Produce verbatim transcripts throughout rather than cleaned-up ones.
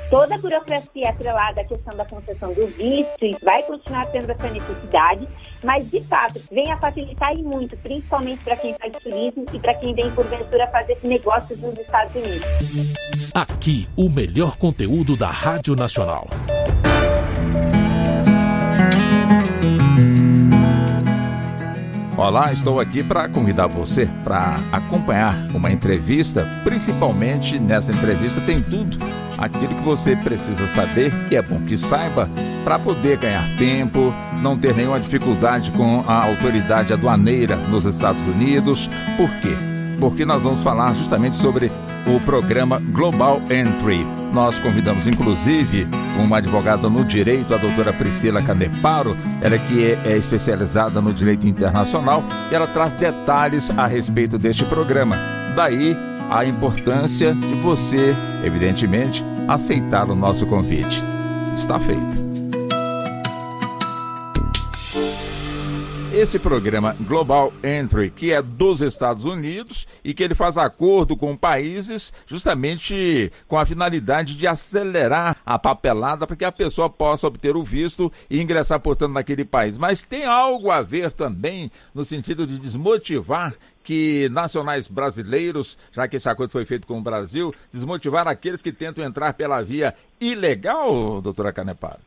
Toda a burocracia atrelada à questão da concessão do visto e vai continuar tendo essa necessidade, mas, de fato, vem a facilitar e muito, principalmente para quem faz turismo e para quem vem, porventura, fazer negócios nos Estados Unidos. Aqui, o melhor conteúdo da Rádio Nacional. Olá, estou aqui para convidar você para acompanhar uma entrevista. Principalmente nessa entrevista tem tudo aquilo que você precisa saber, que é bom que saiba, para poder ganhar tempo, não ter nenhuma dificuldade com a autoridade aduaneira nos Estados Unidos. Por quê? Porque nós vamos falar justamente sobre o programa Global Entry. Nós convidamos, inclusive, uma advogada no direito, a doutora Priscila Caneparo, ela que é, é especializada no direito internacional, e ela traz detalhes a respeito deste programa. Daí a importância de você, evidentemente, aceitar o nosso convite. Está feito. Este programa Global Entry, que é dos Estados Unidos e que ele faz acordo com países justamente com a finalidade de acelerar a papelada para que a pessoa possa obter o visto e ingressar, portanto, naquele país. Mas tem algo a ver também no sentido de desmotivar que nacionais brasileiros, já que esse acordo foi feito com o Brasil, desmotivar aqueles que tentam entrar pela via ilegal, doutora Caneparo?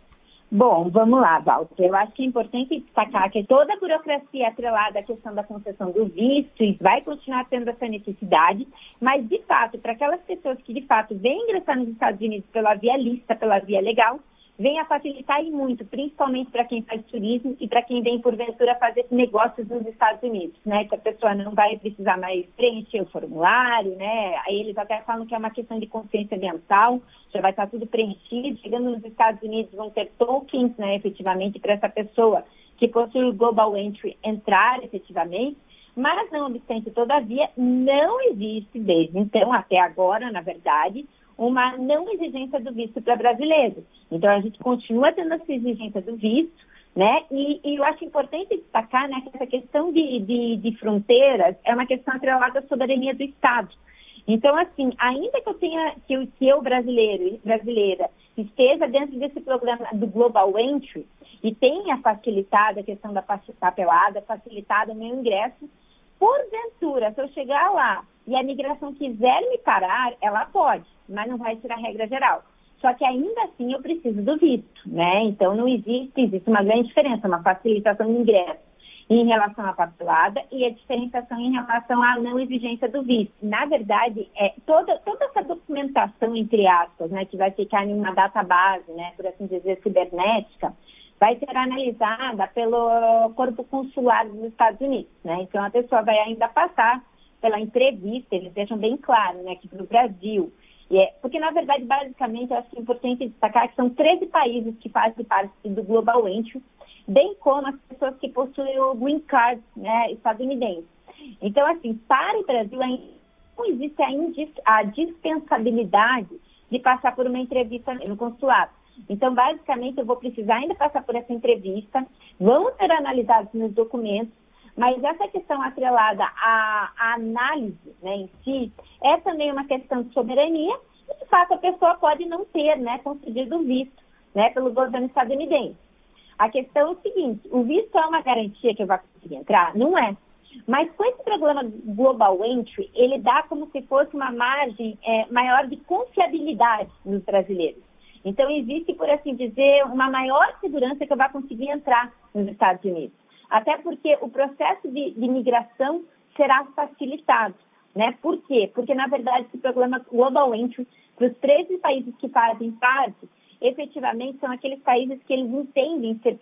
Bom, vamos lá, Walter. Eu acho que é importante destacar que toda a burocracia atrelada à questão da concessão do visto e vai continuar tendo essa necessidade, mas, de fato, para aquelas pessoas que, de fato, vêm ingressar nos Estados Unidos pela via lícita, pela via legal, vem a facilitar e muito, principalmente para quem faz turismo e para quem vem, porventura, fazer negócios nos Estados Unidos, né? Que a pessoa não vai precisar mais preencher o formulário, né? Aí eles até falam que é uma questão de consciência ambiental, já vai estar tudo preenchido. Chegando nos Estados Unidos, vão ter tokens, né, efetivamente, para essa pessoa que possui o Global Entry entrar efetivamente, mas, não obstante, todavia, não existe desde então, até agora, na verdade, uma não exigência do visto para brasileiros. Então, a gente continua tendo essa exigência do visto, né? E, e eu acho importante destacar, né, que essa questão de, de, de fronteiras é uma questão atrelada à soberania do Estado. Então, assim, ainda que eu tenha, que eu, que eu brasileiro, brasileira, esteja dentro desse programa do Global Entry e tenha facilitado a questão da papelada, facilitado o meu ingresso, porventura, se eu chegar lá e a migração quiser me parar, ela pode, mas não vai ser a regra geral. Só que ainda assim eu preciso do visto, né? Então não existe, existe uma grande diferença, uma facilitação de ingresso em relação à papelada e a diferenciação em relação à não exigência do visto. Na verdade, é, toda, toda essa documentação, entre aspas, né, que vai ficar em uma database, né, por assim dizer, cibernética, vai ser analisada pelo Corpo Consular dos Estados Unidos, né? Então a pessoa vai ainda passar pela entrevista, eles deixam bem claro, né, que para o Brasil, e é, porque na verdade, basicamente, eu acho que é importante destacar que são treze países que fazem parte do Global Entry, bem como as pessoas que possuem o Green Card, né, estadunidense. Então, assim, para o Brasil ainda não existe a dispensabilidade de passar por uma entrevista no consulado. Então, basicamente, eu vou precisar ainda passar por essa entrevista, vão ser analisados meus documentos, mas essa questão atrelada à, à análise, né, em si, é também uma questão de soberania, e, de fato, a pessoa pode não ter, né, concedido o visto, né, pelo governo estadunidense. A questão é o seguinte, o visto é uma garantia que eu vou conseguir entrar? Não é. Mas com esse programa Global Entry, ele dá como se fosse uma margem é, maior de confiabilidade nos brasileiros. Então, existe, por assim dizer, uma maior segurança que eu vou conseguir entrar nos Estados Unidos. Até porque o processo de, de migração será facilitado, né? Por quê? Porque, na verdade, esse programa Global Entry, para os treze países que fazem parte, efetivamente são aqueles países que eles entendem ser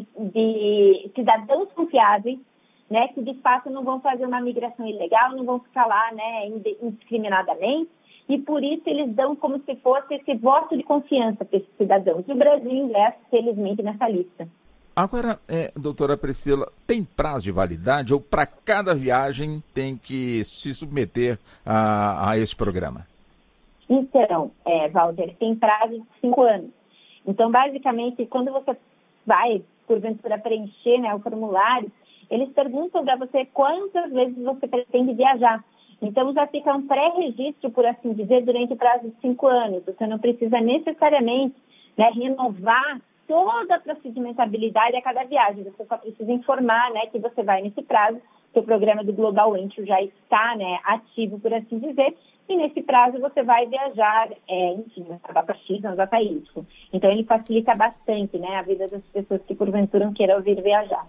de cidadãos confiáveis, né? Que, de fato, não vão fazer uma migração ilegal, não vão ficar lá, né, indiscriminadamente. E, por isso, eles dão como se fosse esse voto de confiança para esses cidadãos. E o Brasil ingressa, felizmente, nessa lista. Agora, é, doutora Priscila, tem prazo de validade ou para cada viagem tem que se submeter a, a esse programa? Então, é, Walter, tem prazo de cinco anos. Então, basicamente, quando você vai, porventura, preencher, né, o formulário, eles perguntam para você quantas vezes você pretende viajar. Então, já fica um pré-registro, por assim dizer, durante o prazo de cinco anos. Você não precisa necessariamente, né, renovar toda a procedimentabilidade a cada viagem. Você só precisa informar, né, que você vai nesse prazo, que o programa do Global Entry já está, né, ativo, por assim dizer, e nesse prazo você vai viajar, é, enfim, na data X, na data Y. Então, ele facilita bastante, né, a vida das pessoas que, porventura, queiram vir viajar.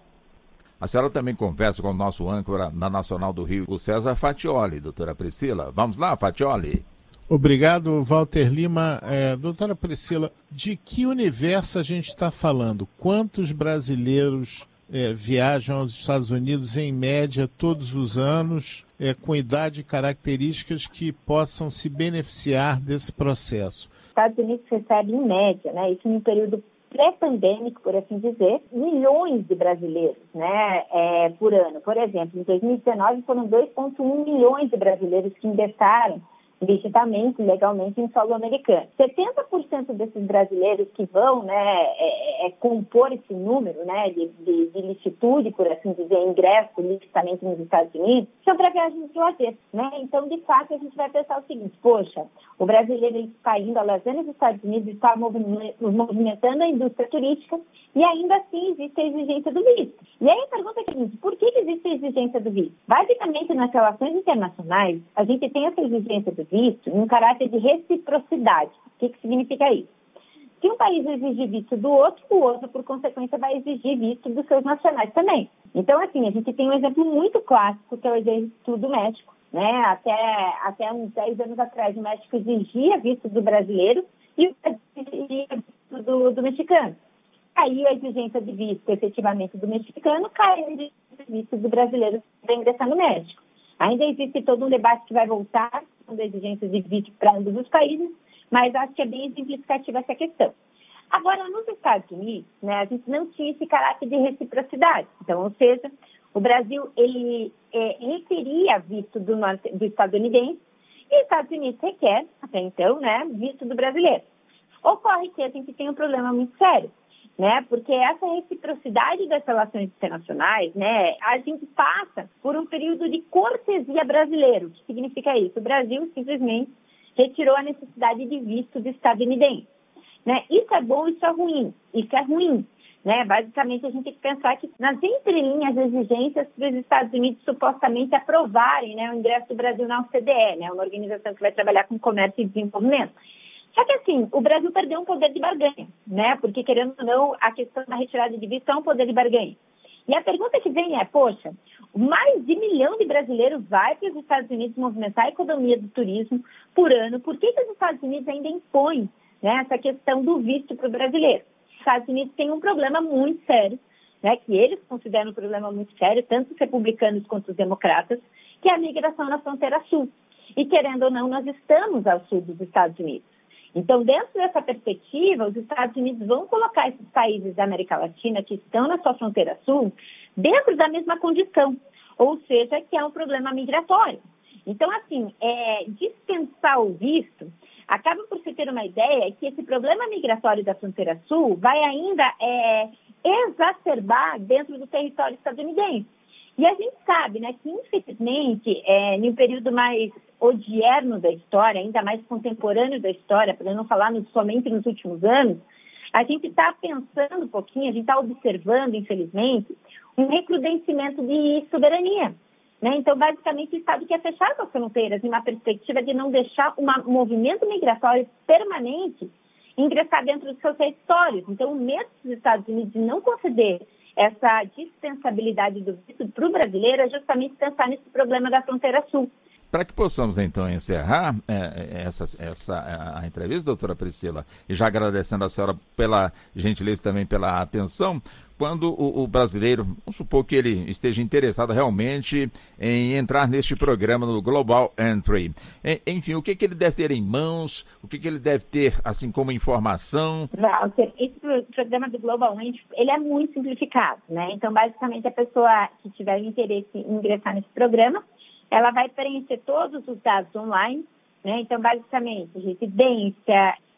A senhora também conversa com o nosso âncora na Nacional do Rio, o César Fatioli, doutora Priscila. Vamos lá, Fatioli. Obrigado, Walter Lima. É, doutora Priscila, de que universo a gente está falando? Quantos brasileiros é, viajam aos Estados Unidos, em média, todos os anos, é, com idade e características que possam se beneficiar desse processo? Os Estados Unidos recebem, em média, né, isso num período pré-pandêmico, por assim dizer, milhões de brasileiros, né, é, por ano. Por exemplo, em dois mil e dezenove foram dois vírgula um milhões de brasileiros que ingressaram licitamente, legalmente em solo americano. setenta por cento desses brasileiros que vão, né, é, é, compor esse número, né, de, de, de licitude, por assim dizer, ingresso licitamente nos Estados Unidos, são para viagens de lazer, né? Então, de fato, a gente vai pensar o seguinte: poxa, o brasileiro está indo a lazer nos Estados Unidos, está movimentando a indústria turística, e ainda assim existe a exigência do visto. E aí a pergunta é a seguinte: por que existe a exigência do visto? Basicamente, nas relações internacionais, a gente tem essa exigência do visto em um caráter de reciprocidade. O que, que significa isso? Se um país exigir visto do outro, o outro, por consequência, vai exigir visto dos seus nacionais também. Então, assim, a gente tem um exemplo muito clássico, que é o exemplo do México, né? Até, até uns dez anos atrás, o México exigia visto do brasileiro e o Brasil exigia visto do, do mexicano. Caiu a exigência de visto, efetivamente, do mexicano, caiu a exigência de visto do brasileiro para ingressar no México. Ainda existe todo um debate que vai voltar com exigências de visto para ambos os países, mas acho que é bem exemplificativa essa questão. Agora, nos Estados Unidos, né, a gente não tinha esse caráter de reciprocidade. Então, ou seja, o Brasil, ele é, requeria visto do, do estadunidense e os Estados Unidos requer, até então, né, visto do brasileiro. Ocorre que a gente tem um problema muito sério, né? Porque essa reciprocidade das relações internacionais, né, a gente passa por um período de cortesia brasileiro. O que significa isso? O Brasil simplesmente retirou a necessidade de visto do estadunidense, né? Isso é bom, isso é ruim. Isso é ruim, né? Basicamente, a gente tem que pensar que nas entrelinhas exigências para os Estados Unidos supostamente aprovarem, né, o ingresso do Brasil na O C D E, né, uma organização que vai trabalhar com comércio e desenvolvimento. Só que, assim, o Brasil perdeu um poder de barganha, né? Porque, querendo ou não, a questão da retirada de visto é um poder de barganha. E a pergunta que vem é, poxa, mais de milhão de brasileiros vai para os Estados Unidos movimentar a economia do turismo por ano. Por que, que os Estados Unidos ainda impõem, né, essa questão do visto para o brasileiro? Os Estados Unidos têm um problema muito sério, né, que eles consideram um problema muito sério, tanto os republicanos quanto os democratas, que é a migração na fronteira sul. E, querendo ou não, nós estamos ao sul dos Estados Unidos. Então, dentro dessa perspectiva, os Estados Unidos vão colocar esses países da América Latina que estão na sua fronteira sul dentro da mesma condição, ou seja, que é um problema migratório. Então, assim, é, dispensar o visto acaba por se ter uma ideia que esse problema migratório da fronteira sul vai ainda é, exacerbar dentro do território estadunidense. E a gente sabe, né, que infelizmente, é, em um período mais odierno da história, ainda mais contemporâneo da história, para não falar no, somente nos últimos anos, a gente está pensando um pouquinho, a gente está observando, infelizmente, um recrudescimento de soberania, né? Então, basicamente, o Estado quer fechar as fronteiras em uma perspectiva de não deixar um movimento migratório permanente ingressar dentro dos seus territórios. Então, o medo dos Estados Unidos de não conceder essa dispensabilidade do visto para o brasileiro é justamente pensar nesse problema da fronteira sul. Para que possamos, então, encerrar é, essa, essa, a entrevista, doutora Priscila, e já agradecendo a senhora pela gentileza e também pela atenção, quando o, o brasileiro, vamos supor que ele esteja interessado realmente em entrar neste programa no Global Entry, enfim, o que, que ele deve ter em mãos, o que, que ele deve ter, assim, como informação? Walter, esse programa do Global Entry, ele é muito simplificado, né? Então, basicamente, a pessoa que tiver interesse em ingressar nesse programa, ela vai preencher todos os dados online, né? Então, basicamente, residência,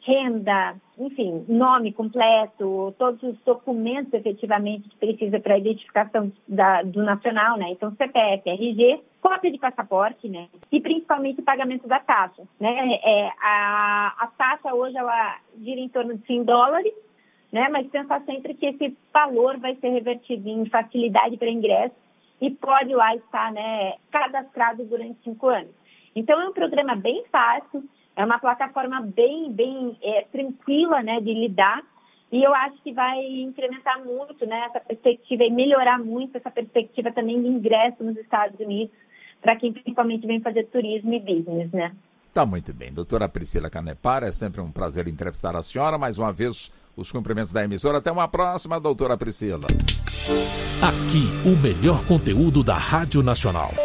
renda, enfim, nome completo, todos os documentos efetivamente que precisa para a identificação da, do nacional, né? Então, C P F, R G, cópia de passaporte, né? E principalmente o pagamento da taxa, né? É, a, a taxa hoje, ela gira em torno de cem dólares, né? Mas pensar sempre que esse valor vai ser revertido em facilidade para ingresso e pode lá estar, né, cadastrado durante cinco anos. Então, é um programa bem fácil, é uma plataforma bem, bem é, tranquila, né, de lidar, e eu acho que vai incrementar muito, né, essa perspectiva e melhorar muito essa perspectiva também de ingresso nos Estados Unidos, para quem principalmente vem fazer turismo e business, né? Tá muito bem. Doutora Priscila Canepara, é sempre um prazer entrevistar a senhora. Mais uma vez, os cumprimentos da emissora. Até uma próxima, doutora Priscila. Aqui, o melhor conteúdo da Rádio Nacional.